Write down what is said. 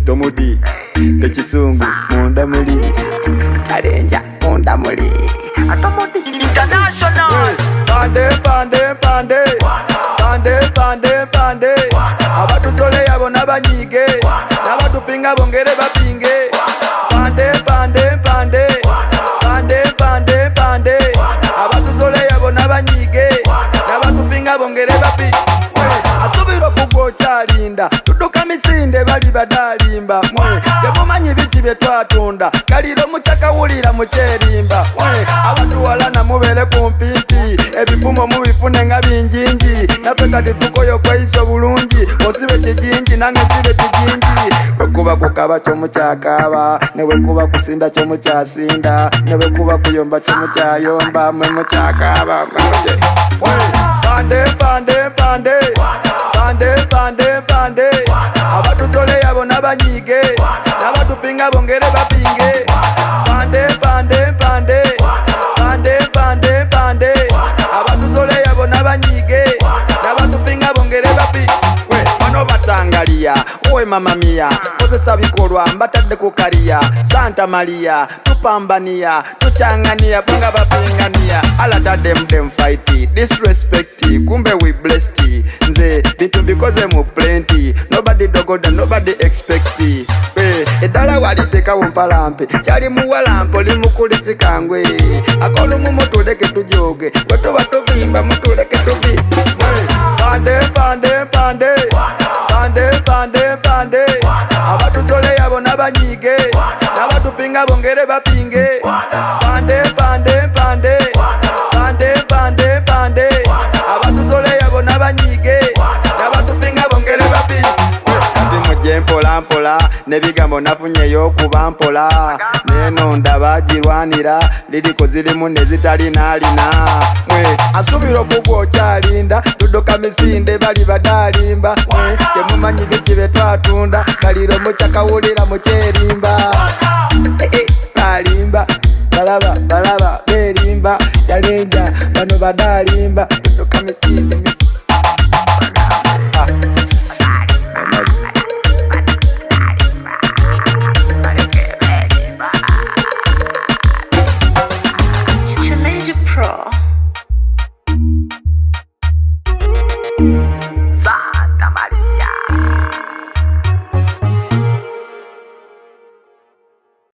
Tomudi Techisungu Munda muli Challenge Munda muli Tomudi International. Pande pande pande Pande pande pande Abatu sole yabo nabanyige Nabatu pinga bongere bapinge Pande pande pande Pande pande pande Abatu sole yabo nabanyige Nabatu pinga bongere bapinge Asubiro kugo chalinda Tuduka misinde bali badalimba Temumanyi biti byetwatunda Kaliro muchaka wulira mucherimba Abantu walana mubere kumpimpi Ebipumo mubifune nga binjinji Nafe kati tukoyo kweiso bulungi Osibe kijinji nange sibe kijinji Wekuba kukaba chomu chakaba Newekuba kusinda chomu chasinda Newekuba kuyomba chomu chayomba Mwemu chakaba Pande pande pande Pande pande pande Abatu sole yabo nabanyige Nabatu pinga bongere bapinge Pande pande pande Pande pande pande Abatu sole yabo nabanyige Nabatu pinga bongere bapinge Mano batangalia Owe mama mia Kozesa bikolwa mbatadde kukalia Santa Maria Tupambania Tuchangania Bunga bapingania Ala dem fighti Disrespecti Kumbe we blessed Nze Bintu bikoze mu plenty Nobody dogoda Nobody expecti Edala waliteka wumpalampe Chali muwalampo Limukulitsi kangwe Akolu mumutuleke tujoge Watu watu vimba Mutuleke tuvimba Pande pande pande Pande pande pande Abatu sole yabo nabanyige Nabatu pinga bongere bapinge Pande pande pande Pande pande pande Abatu sole yabo nabanyige Nabatu pinga bongere bapinge Ndi mpola mpola Nebigambo nafunyeyo kuba mpola Neno ndabagirwanira Lidiko zilimu nezitali nalina Asubiro kugwo chalinda Tudoka misinde bali badalimba Temumanyi biti betwatunda Kaliro muchaka wulira mucherimba Balimba Balaba berimba Challenge bano badalimba Tudoka misinde